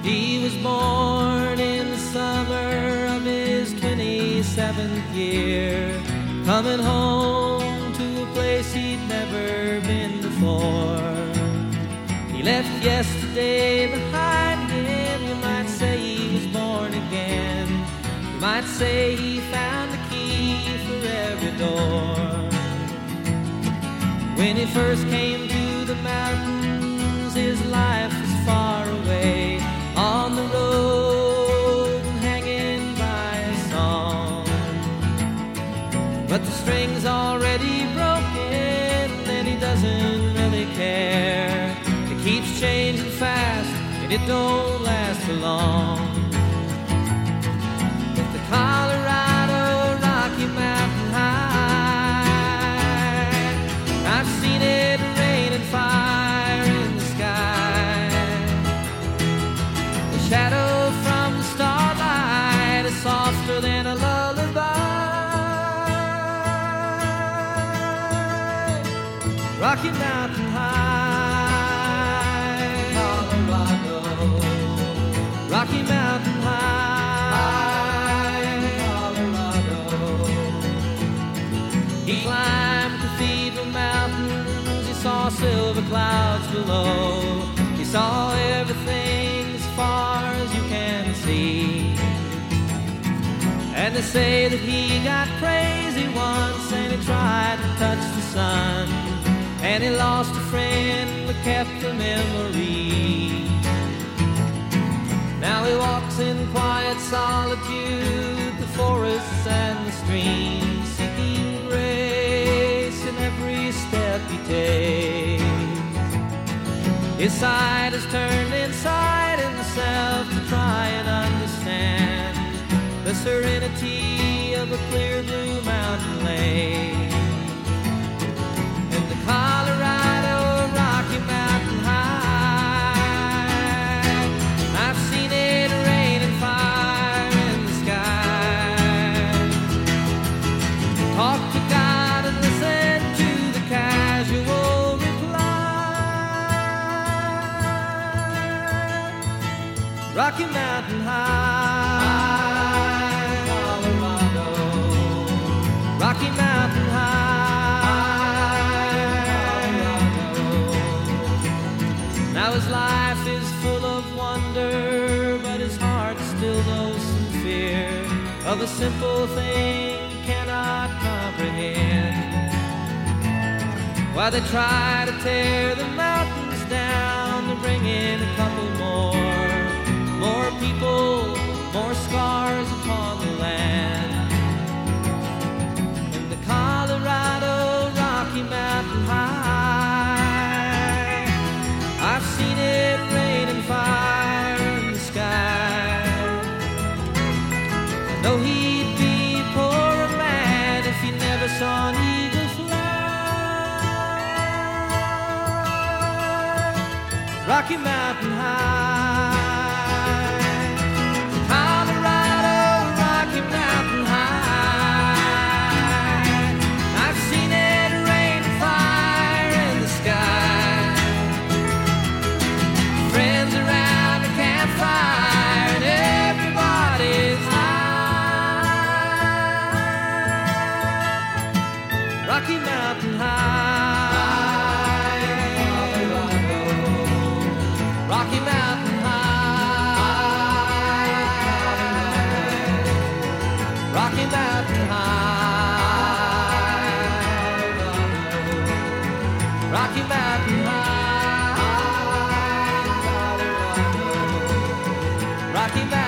He was born in the summer of his 27th year, coming home to a place he'd never been before. He left yesterday behind him. You might say he was born again. You might say he found the key for every door. When he first came to the mountains, his life was far away, on the road and hanging by a song. But the string's already broken and he doesn't really care. It keeps changing fast and it don't last for long. With the Colorado Rocky Mountain High, I've seen it rain and fire in the sky. The shadow from the starlight is softer than a lullaby. Rocky Mountain High, Colorado. Rocky Mountain High, Colorado. He climbed Cathedral Mountains. He saw silver clouds below. He saw everything as far as you can see. And they say that he got crazy once and he tried to touch the sun, and he lost a friend but kept a memory. Now he walks in quiet solitude, the forests and the streams, seeking grace in every step he takes. His side is turned inside himself to try and understand the serenity of a clear blue mountain lake. And the Colorado Rocky Mountain High, I've seen it rain and fire in the sky. Talk to God and listen to the casual reply. Rocky Mountain High, Colorado. Rocky Mountain High, Colorado. Now his life is full of wonder, but his heart still knows some fear of a simple thing he cannot comprehend. While they try to tear the mountains down to bring in a couple more people, more scars upon the land. In the Colorado Rocky Mountain High, I've seen it rain and fire in the sky. I know he'd be a poorer man if he never saw an eagle fly. Rocky Mountain High, Colorado Rocky Mountain High, I've seen it rain and fire in the sky. Friends around the campfire and everybody's high. Rocky Mountain High, Colorado. Rocky Mountain High, Rocky Mountain High, Rocky Mountain High, Rocky Mountain.